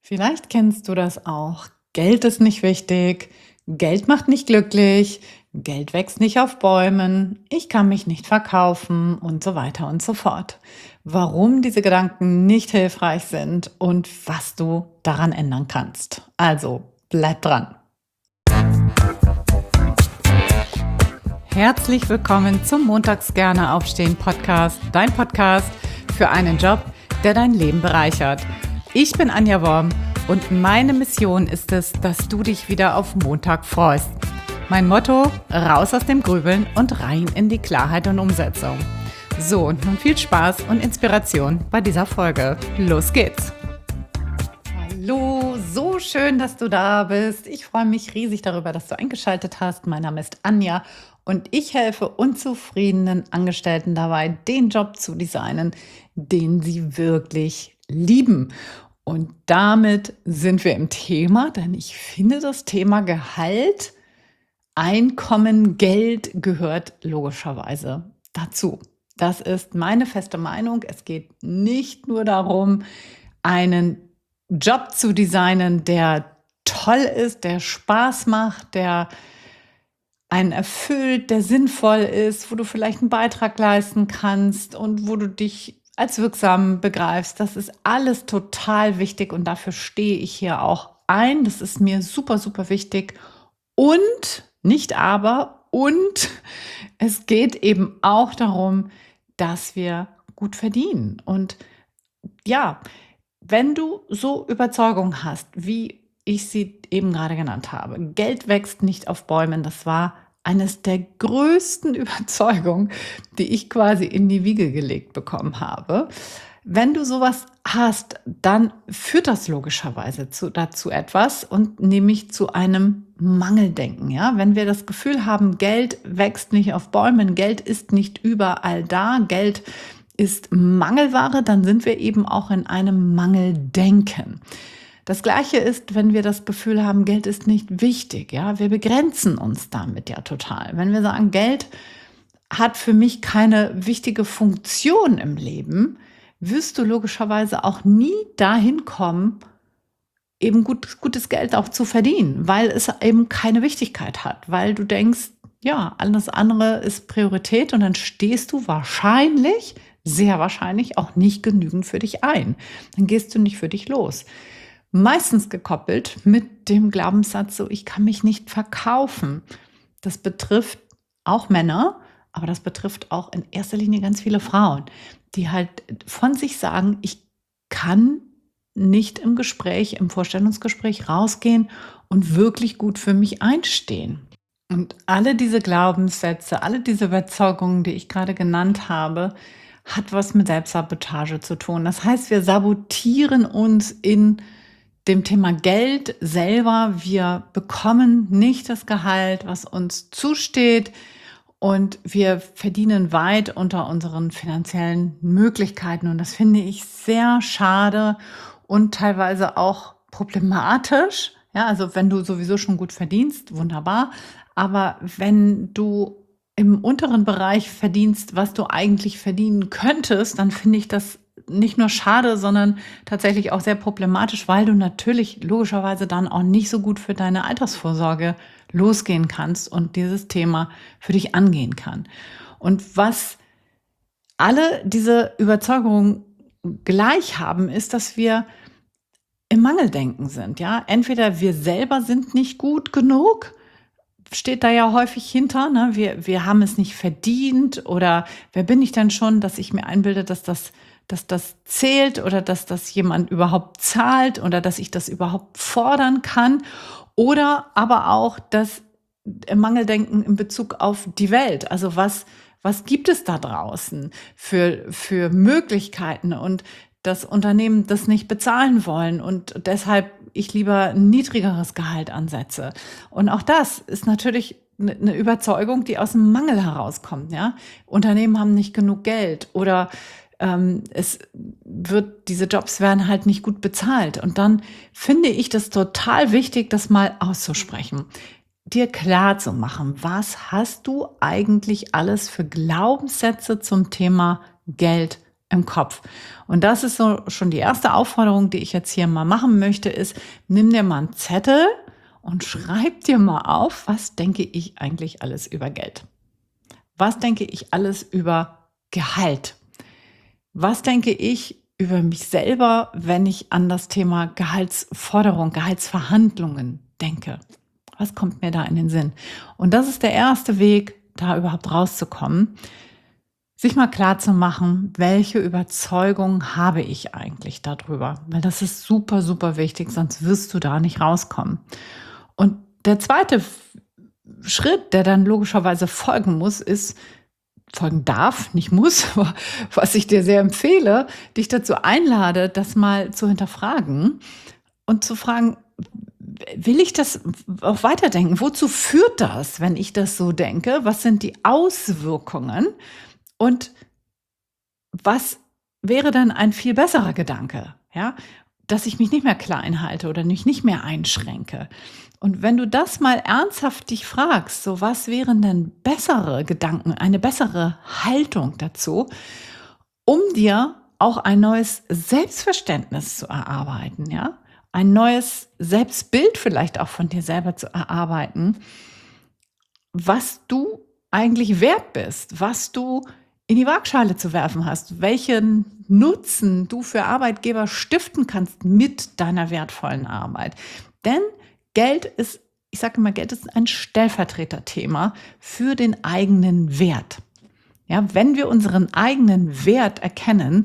Vielleicht kennst du das auch. Geld ist nicht wichtig, Geld macht nicht glücklich, Geld wächst nicht auf Bäumen, ich kann mich nicht verkaufen und so weiter und so fort. Warum diese Gedanken nicht hilfreich sind und was du daran ändern kannst. Also, bleib dran. Herzlich willkommen zum Montags gerne aufstehen Podcast, dein Podcast für einen Job, der dein Leben bereichert. Ich bin Anja Worm und meine Mission ist es, dass du dich wieder auf Montag freust. Mein Motto: raus aus dem Grübeln und rein in die Klarheit und Umsetzung. So, und nun viel Spaß und Inspiration bei dieser Folge. Los geht's! Hallo, so schön, dass du da bist. Ich freue mich riesig darüber, dass du eingeschaltet hast. Mein Name ist Anja und ich helfe unzufriedenen Angestellten dabei, den Job zu designen, den sie wirklich lieben. Und damit sind wir im Thema, denn ich finde, das Thema Gehalt, Einkommen, Geld gehört logischerweise dazu. Das ist meine feste Meinung. Es geht nicht nur darum, einen Job zu designen, der toll ist, der Spaß macht, der einen erfüllt, der sinnvoll ist, wo du vielleicht einen Beitrag leisten kannst und wo du dich als wirksam begreifst. Das ist alles total wichtig und dafür stehe ich hier auch ein. Das ist mir super, super wichtig. Und, nicht aber, und es geht eben auch darum, dass wir gut verdienen. Und ja, wenn du so Überzeugungen hast, wie ich sie eben gerade genannt habe, Geld wächst nicht auf Bäumen, das war eines der größten Überzeugungen, die ich quasi in die Wiege gelegt bekommen habe. Wenn du sowas hast, dann führt das logischerweise dazu etwas und nämlich zu einem Mangeldenken. Ja? Wenn wir das Gefühl haben, Geld wächst nicht auf Bäumen, Geld ist nicht überall da, Geld ist Mangelware, dann sind wir eben auch in einem Mangeldenken. Das Gleiche ist, wenn wir das Gefühl haben, Geld ist nicht wichtig. Ja? Wir begrenzen uns damit ja total. Wenn wir sagen, Geld hat für mich keine wichtige Funktion im Leben, wirst du logischerweise auch nie dahin kommen, eben gutes Geld auch zu verdienen, weil es eben keine Wichtigkeit hat, weil du denkst, ja, alles andere ist Priorität und dann stehst du wahrscheinlich, sehr wahrscheinlich auch nicht genügend für dich ein. Dann gehst du nicht für dich los. Meistens gekoppelt mit dem Glaubenssatz, so ich kann mich nicht verkaufen. Das betrifft auch Männer, aber das betrifft auch in erster Linie ganz viele Frauen, die halt von sich sagen, ich kann nicht im Gespräch, im Vorstellungsgespräch rausgehen und wirklich gut für mich einstehen. Und alle diese Glaubenssätze, alle diese Überzeugungen, die ich gerade genannt habe, hat was mit Selbstsabotage zu tun. Das heißt, wir sabotieren uns in dem Thema Geld selber. Wir bekommen nicht das Gehalt, was uns zusteht. Und wir verdienen weit unter unseren finanziellen Möglichkeiten. Und das finde ich sehr schade und teilweise auch problematisch. Ja, also wenn du sowieso schon gut verdienst, wunderbar. Aber wenn du im unteren Bereich verdienst, was du eigentlich verdienen könntest, dann finde ich das nicht nur schade, sondern tatsächlich auch sehr problematisch, weil du natürlich logischerweise dann auch nicht so gut für deine Altersvorsorge losgehen kannst und dieses Thema für dich angehen kann. Und was alle diese Überzeugungen gleich haben, ist, dass wir im Mangeldenken sind. Ja? Entweder wir selber sind nicht gut genug, steht da ja häufig hinter, ne? Wir haben es nicht verdient oder wer bin ich denn schon, dass ich mir einbilde, dass das zählt oder dass das jemand überhaupt zahlt oder dass ich das überhaupt fordern kann. Oder aber auch das Mangeldenken in Bezug auf die Welt. Also was gibt es da draußen für Möglichkeiten und das Unternehmen das nicht bezahlen wollen und deshalb ich lieber ein niedrigeres Gehalt ansetze. Und auch das ist natürlich eine Überzeugung, die aus dem Mangel herauskommt. Ja? Unternehmen haben nicht genug Geld oder diese Jobs werden halt nicht gut bezahlt. Und dann finde ich das total wichtig, das mal auszusprechen. Dir klar zu machen, was hast du eigentlich alles für Glaubenssätze zum Thema Geld im Kopf. Und das ist so schon die erste Aufforderung, die ich jetzt hier mal machen möchte, ist, nimm dir mal einen Zettel und schreib dir mal auf, was denke ich eigentlich alles über Geld? Was denke ich alles über Gehalt? Was denke ich über mich selber, wenn ich an das Thema Gehaltsforderung, Gehaltsverhandlungen denke? Was kommt mir da in den Sinn? Und das ist der erste Weg, da überhaupt rauszukommen, sich mal klar zu machen, welche Überzeugung habe ich eigentlich darüber? Weil das ist super, super wichtig, sonst wirst du da nicht rauskommen. Und der zweite Schritt, der dann logischerweise folgen muss, ist, folgen darf, nicht muss, was ich dir sehr empfehle, dich dazu einlade, das mal zu hinterfragen und zu fragen, will ich das auch weiterdenken? Wozu führt das, wenn ich das so denke? Was sind die Auswirkungen? Und was wäre dann ein viel besserer Gedanke? Ja, dass ich mich nicht mehr klein halte oder mich nicht mehr einschränke. Und wenn du das mal ernsthaft dich fragst, so was wären denn bessere Gedanken, eine bessere Haltung dazu, um dir auch ein neues Selbstverständnis zu erarbeiten, ja? Ein neues Selbstbild vielleicht auch von dir selber zu erarbeiten, was du eigentlich wert bist, was du in die Waagschale zu werfen hast, welchen Nutzen du für Arbeitgeber stiften kannst mit deiner wertvollen Arbeit. Denn Geld ist, ich sage immer, Geld ist ein Stellvertreterthema für den eigenen Wert. Ja, wenn wir unseren eigenen Wert erkennen,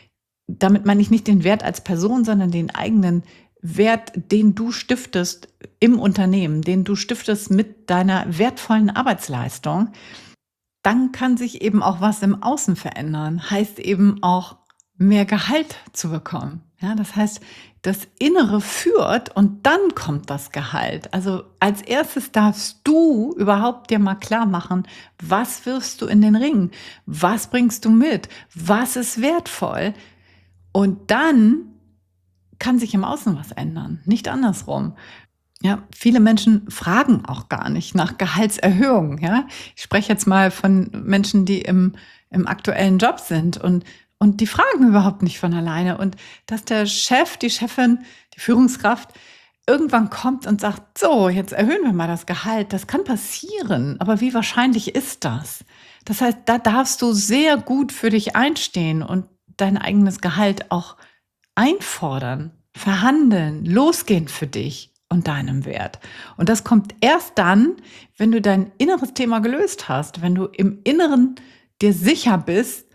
damit meine ich nicht den Wert als Person, sondern den eigenen Wert, den du stiftest im Unternehmen, den du stiftest mit deiner wertvollen Arbeitsleistung, dann kann sich eben auch was im Außen verändern. Heißt eben auch mehr Gehalt zu bekommen. Ja, das heißt, das Innere führt und dann kommt das Gehalt. Also als erstes darfst du überhaupt dir mal klar machen, was wirfst du in den Ring? Was bringst du mit? Was ist wertvoll? Und dann kann sich im Außen was ändern, nicht andersrum. Ja, viele Menschen fragen auch gar nicht nach Gehaltserhöhungen. Ja, ich spreche jetzt mal von Menschen, die im aktuellen Job sind und die fragen überhaupt nicht von alleine. Und dass der Chef, die Chefin, die Führungskraft irgendwann kommt und sagt, so, jetzt erhöhen wir mal das Gehalt, das kann passieren. Aber wie wahrscheinlich ist das? Das heißt, da darfst du sehr gut für dich einstehen und dein eigenes Gehalt auch einfordern, verhandeln, losgehen für dich und deinem Wert. Und das kommt erst dann, wenn du dein inneres Thema gelöst hast, wenn du im Inneren dir sicher bist,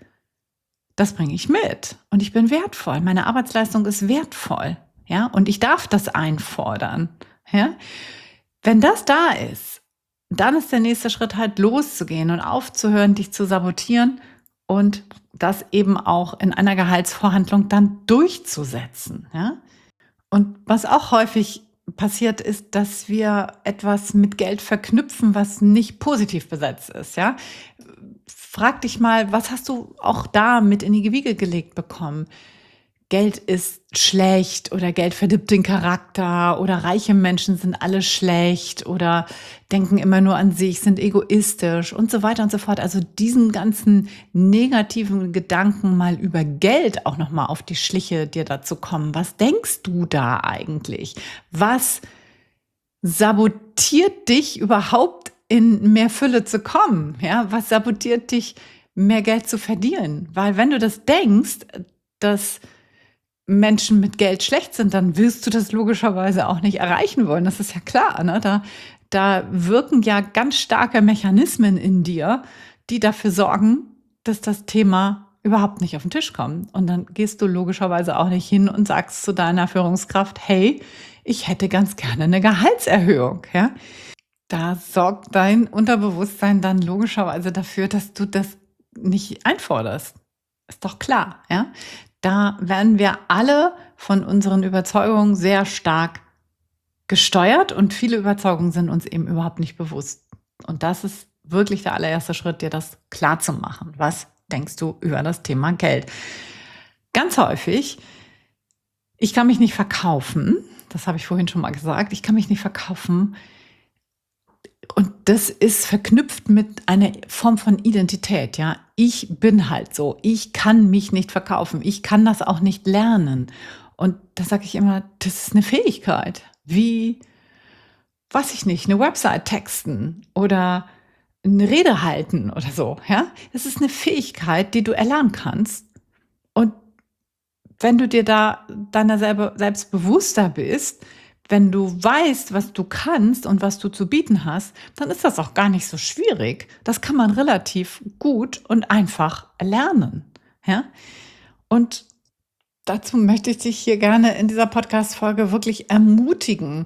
das bringe ich mit und ich bin wertvoll, meine Arbeitsleistung ist wertvoll, ja, und ich darf das einfordern, ja. Wenn das da ist, dann ist der nächste Schritt halt loszugehen und aufzuhören, dich zu sabotieren und das eben auch in einer Gehaltsverhandlung dann durchzusetzen, ja. Und was auch häufig passiert ist, dass wir etwas mit Geld verknüpfen, was nicht positiv besetzt ist, ja. Frag dich mal, was hast du auch da mit in die Wiege gelegt bekommen? Geld ist schlecht oder Geld verdirbt den Charakter oder reiche Menschen sind alle schlecht oder denken immer nur an sich, sind egoistisch und so weiter und so fort. Also diesen ganzen negativen Gedanken mal über Geld auch nochmal auf die Schliche dir dazu kommen. Was denkst du da eigentlich? Was sabotiert dich überhaupt in mehr Fülle zu kommen? Ja, was sabotiert dich, mehr Geld zu verdienen? Weil wenn du das denkst, dass Menschen mit Geld schlecht sind, dann wirst du das logischerweise auch nicht erreichen wollen. Das ist ja klar, ne? Da wirken ja ganz starke Mechanismen in dir, die dafür sorgen, dass das Thema überhaupt nicht auf den Tisch kommt. Und dann gehst du logischerweise auch nicht hin und sagst zu deiner Führungskraft, hey, ich hätte ganz gerne eine Gehaltserhöhung, ja? Da sorgt dein Unterbewusstsein dann logischerweise dafür, dass du das nicht einforderst. Ist doch klar, ja? Da werden wir alle von unseren Überzeugungen sehr stark gesteuert und viele Überzeugungen sind uns eben überhaupt nicht bewusst. Und das ist wirklich der allererste Schritt, dir das klar zu machen. Was denkst du über das Thema Geld? Ganz häufig, ich kann mich nicht verkaufen, das habe ich vorhin schon mal gesagt, ich kann mich nicht verkaufen, Und das ist verknüpft mit einer Form von Identität, ja. Ich bin halt so. Ich kann mich nicht verkaufen. Ich kann das auch nicht lernen. Und da sage ich immer, das ist eine Fähigkeit. Wie, weiß ich nicht, eine Website texten oder eine Rede halten oder so, ja. Das ist eine Fähigkeit, die du erlernen kannst. Und wenn du dir da deiner selber selbst bewusster bist, wenn du weißt, was du kannst und was du zu bieten hast, dann ist das auch gar nicht so schwierig. Das kann man relativ gut und einfach erlernen. Ja? Und dazu möchte ich dich hier gerne in dieser Podcast-Folge wirklich ermutigen,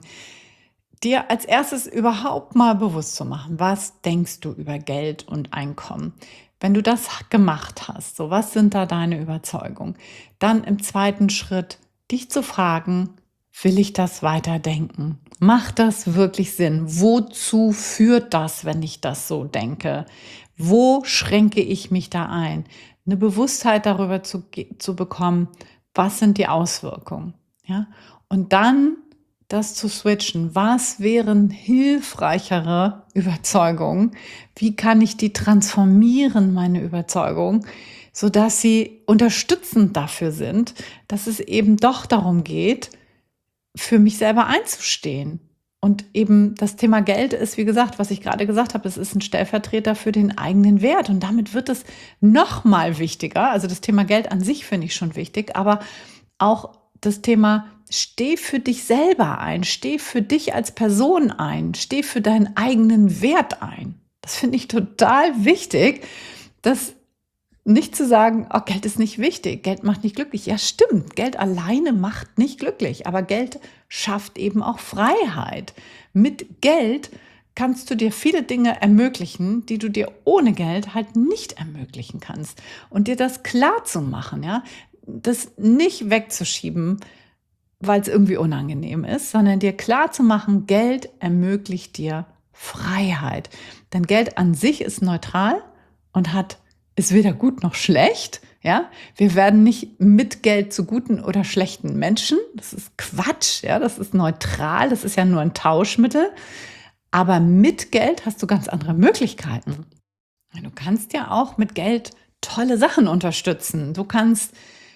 dir als erstes überhaupt mal bewusst zu machen, was denkst du über Geld und Einkommen? Wenn du das gemacht hast, so was sind da deine Überzeugungen? Dann im zweiten Schritt dich zu fragen, will ich das weiterdenken? Macht das wirklich Sinn? Wozu führt das, wenn ich das so denke? Wo schränke ich mich da ein? Eine Bewusstheit darüber zu bekommen, was sind die Auswirkungen? Ja? Und dann das zu switchen. Was wären hilfreichere Überzeugungen? Wie kann ich die transformieren, meine Überzeugung, sodass sie unterstützend dafür sind, dass es eben doch darum geht, für mich selber einzustehen. Und eben das Thema Geld ist, wie gesagt, was ich gerade gesagt habe, es ist ein Stellvertreter für den eigenen Wert. Und damit wird es noch mal wichtiger. Also das Thema Geld an sich finde ich schon wichtig, aber auch das Thema steh für dich selber ein, steh für dich als Person ein, steh für deinen eigenen Wert ein. Das finde ich total wichtig, das nicht zu sagen, oh, Geld ist nicht wichtig, Geld macht nicht glücklich. Ja, stimmt, Geld alleine macht nicht glücklich, aber Geld schafft eben auch Freiheit. Mit Geld kannst du dir viele Dinge ermöglichen, die du dir ohne Geld halt nicht ermöglichen kannst. Und dir das klar zu machen, ja, das nicht wegzuschieben, weil es irgendwie unangenehm ist, sondern dir klar zu machen, Geld ermöglicht dir Freiheit. Denn Geld an sich ist neutral und ist weder gut noch schlecht. Ja? Wir werden nicht mit Geld zu guten oder schlechten Menschen. Das ist Quatsch. Ja? Das ist neutral. Das ist ja nur ein Tauschmittel. Aber mit Geld hast du ganz andere Möglichkeiten. Du kannst ja auch mit Geld tolle Sachen unterstützen. Du kannst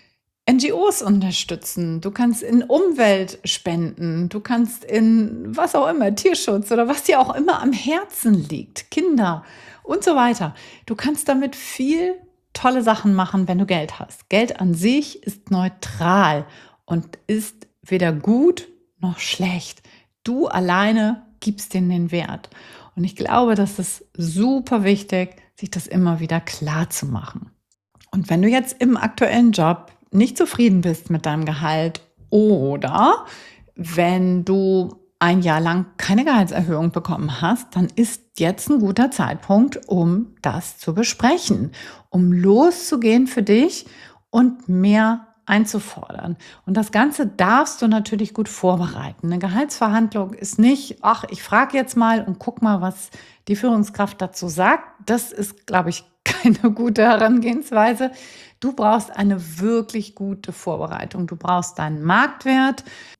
NGOs unterstützen, du kannst in Umwelt spenden, du kannst in was auch immer, Tierschutz oder was dir auch immer am Herzen liegt, Kinder und so weiter. Du kannst damit viel tolle Sachen machen, wenn du Geld hast. Geld an sich ist neutral und ist weder gut noch schlecht. Du alleine gibst denen den Wert. Und ich glaube, das ist super wichtig, sich das immer wieder klar zu machen. Und wenn du jetzt im aktuellen Job nicht zufrieden bist mit deinem Gehalt oder wenn du ein Jahr lang keine Gehaltserhöhung bekommen hast, dann ist jetzt ein guter Zeitpunkt, um das zu besprechen, um loszugehen für dich und mehr einzufordern. Und das Ganze darfst du natürlich gut vorbereiten. Eine Gehaltsverhandlung ist nicht, ach, ich frage jetzt mal und guck mal, was die Führungskraft dazu sagt. Das ist, glaube ich, keine gute Herangehensweise. Du brauchst eine wirklich gute Vorbereitung. Du brauchst deinen Marktwert.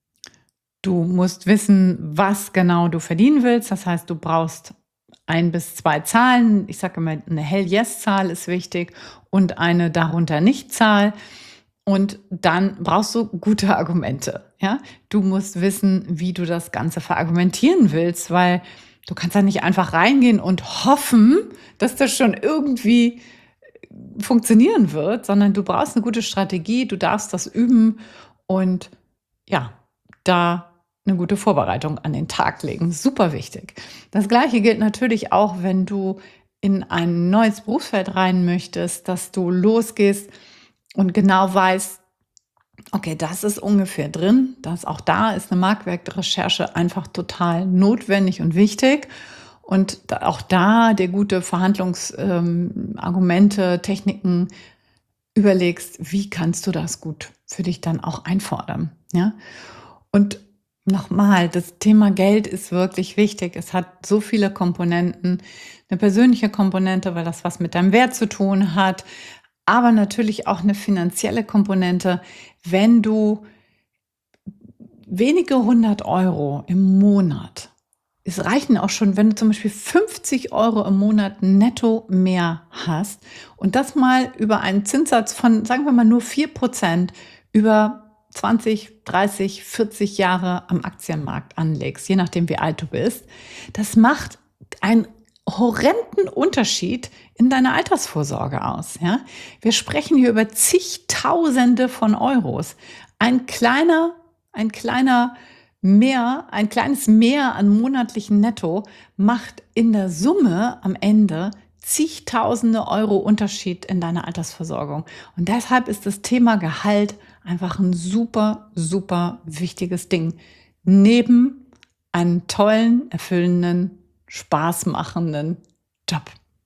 Du musst wissen, was genau du verdienen willst. Das heißt, du brauchst 1 bis 2 Zahlen. Ich sage immer, eine Hell-Yes-Zahl ist wichtig und eine darunter Nicht-Zahl. Und dann brauchst du gute Argumente. Ja? Du musst wissen, wie du das Ganze verargumentieren willst, weil du kannst da nicht einfach reingehen und hoffen, dass das schon irgendwie funktionieren wird, sondern du brauchst eine gute Strategie, du darfst das üben und ja, da eine gute Vorbereitung an den Tag legen. Super wichtig. Das Gleiche gilt natürlich auch, wenn du in ein neues Berufsfeld rein möchtest, dass du losgehst und genau weißt, okay, das ist ungefähr drin. Auch da ist eine Marktwertrecherche einfach total notwendig und wichtig. Und auch da dir gute Verhandlungsargumente, Techniken überlegst, wie kannst du das gut für dich dann auch einfordern. Ja? Und nochmal, das Thema Geld ist wirklich wichtig. Es hat so viele Komponenten. Eine persönliche Komponente, weil das was mit deinem Wert zu tun hat, aber natürlich auch eine finanzielle Komponente. Wenn du wenige 100 € im Monat es reichen auch schon, wenn du zum Beispiel 50 Euro im Monat netto mehr hast und das mal über einen Zinssatz von, sagen wir mal, nur 4% über 20, 30, 40 Jahre am Aktienmarkt anlegst, je nachdem wie alt du bist. Das macht einen horrenden Unterschied in deiner Altersvorsorge aus. Ja? Wir sprechen hier über zigtausende von Euros. Ein kleines Mehr an monatlichen Netto macht in der Summe am Ende zigtausende Euro Unterschied in deiner Altersversorgung. Und deshalb ist das Thema Gehalt einfach ein super, super wichtiges Ding. Neben einem tollen, erfüllenden, spaßmachenden Job.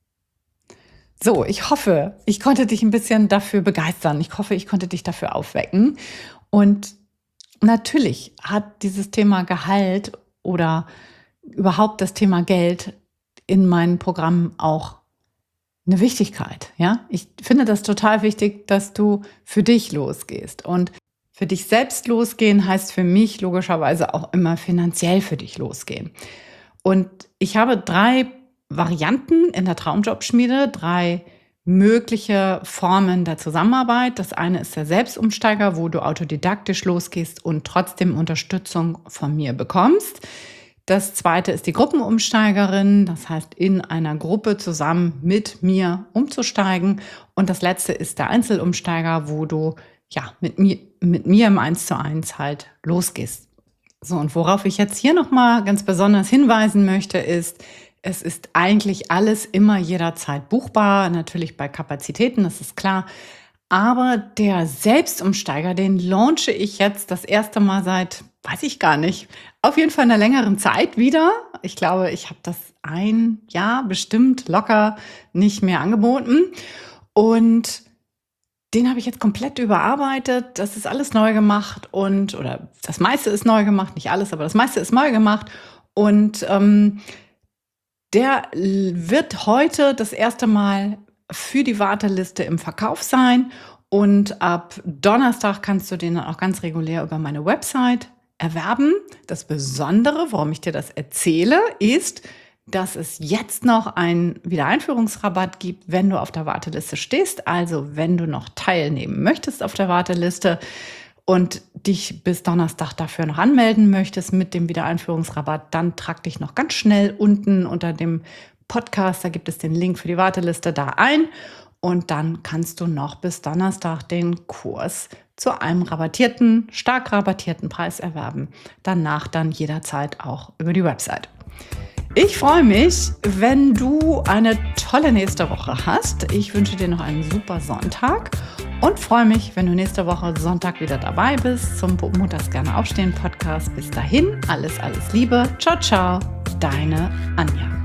So, ich hoffe, ich konnte dich ein bisschen dafür begeistern. Ich hoffe, ich konnte dich dafür aufwecken. Und natürlich hat dieses Thema Gehalt oder überhaupt das Thema Geld in meinen Programmen auch eine Wichtigkeit. Ja? Ich finde das total wichtig, dass du für dich losgehst. Und für dich selbst losgehen heißt für mich logischerweise auch immer finanziell für dich losgehen. Und ich habe 3 Varianten in der Traumjobschmiede, 3 mögliche Formen der Zusammenarbeit. Das eine ist der Selbstumsteiger, wo du autodidaktisch losgehst und trotzdem Unterstützung von mir bekommst. Das zweite ist die Gruppenumsteigerin, das heißt in einer Gruppe zusammen mit mir umzusteigen. Und das letzte ist der Einzelumsteiger, wo du mit mir im 1:1 halt losgehst. So, und worauf ich jetzt hier nochmal ganz besonders hinweisen möchte, ist, es ist eigentlich alles immer jederzeit buchbar, natürlich bei Kapazitäten, das ist klar. Aber der Selbstumsteiger, den launche ich jetzt das erste Mal seit, weiß ich gar nicht, auf jeden Fall einer längeren Zeit wieder. Ich glaube, ich habe das ein Jahr bestimmt locker nicht mehr angeboten. Und den habe ich jetzt komplett überarbeitet. Das ist alles neu gemacht oder das meiste ist neu gemacht, nicht alles, aber das meiste ist neu gemacht. Und der wird heute das erste Mal für die Warteliste im Verkauf sein. Und ab Donnerstag kannst du den dann auch ganz regulär über meine Website erwerben. Das Besondere, warum ich dir das erzähle, ist, dass es jetzt noch einen Wiedereinführungsrabatt gibt, wenn du auf der Warteliste stehst. Also wenn du noch teilnehmen möchtest auf der Warteliste und dich bis Donnerstag dafür noch anmelden möchtest mit dem Wiedereinführungsrabatt, dann trag dich noch ganz schnell unten unter dem Podcast, da gibt es den Link für die Warteliste, da ein. Und dann kannst du noch bis Donnerstag den Kurs zu einem stark rabattierten Preis erwerben. Danach dann jederzeit auch über die Website. Ich freue mich, wenn du eine tolle nächste Woche hast. Ich wünsche dir noch einen super Sonntag und freue mich, wenn du nächste Woche Sonntag wieder dabei bist zum Montags gerne aufstehen Podcast. Bis dahin, alles Liebe. Ciao, ciao, deine Anja.